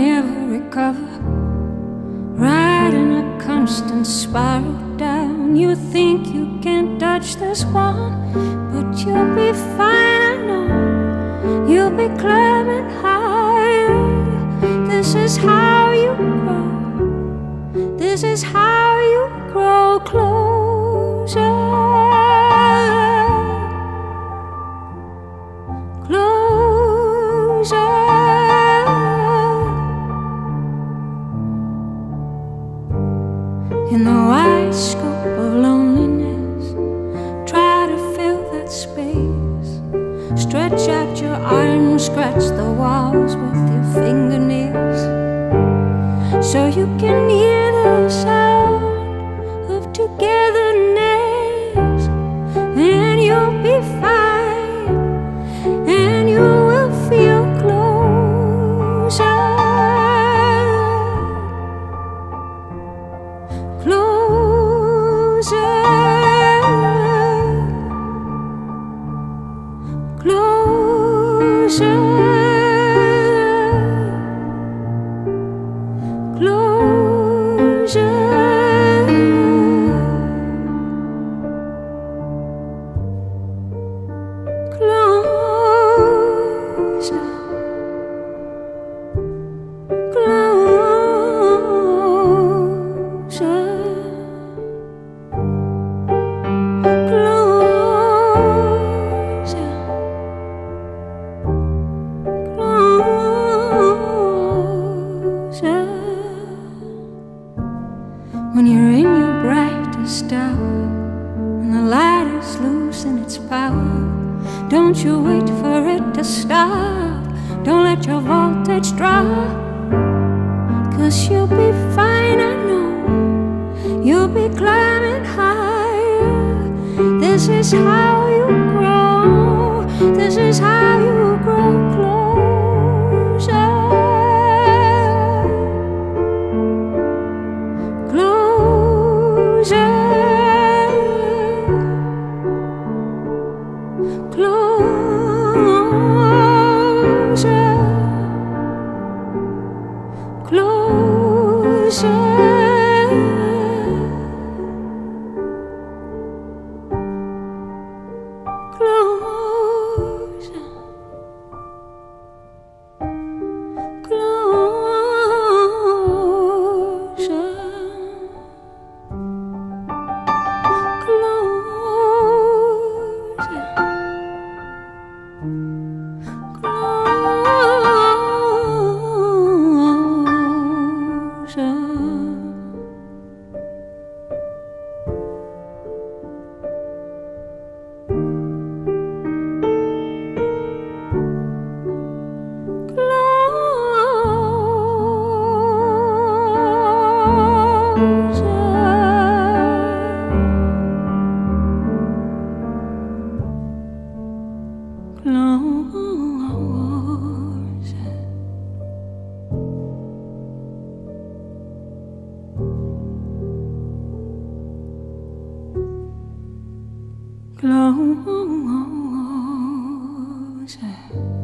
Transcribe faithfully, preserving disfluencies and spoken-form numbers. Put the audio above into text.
never recover, riding a constant spiral down. You think you can't touch this one, but you'll be fine, I know. You'll be climbing higher. This is how you grow. This is how you grow closer. Closer. In the wide scope of loneliness, try to fill that space. Stretch out your arms, scratch the walls with your fingernails, so you can hear the sound of togetherness. And you'll be fine, and you will feel closer. Closer, closer, closer, closer, closer. When you're in your brightest hour and the light is losing its power, don't you wait for it to stop. Don't let your voltage drop, 'cause you'll be fine, I know. You'll be climbing higher. This is how you grow. This is how you grow closer. Closer, closer, closer, closer, closer. Closer.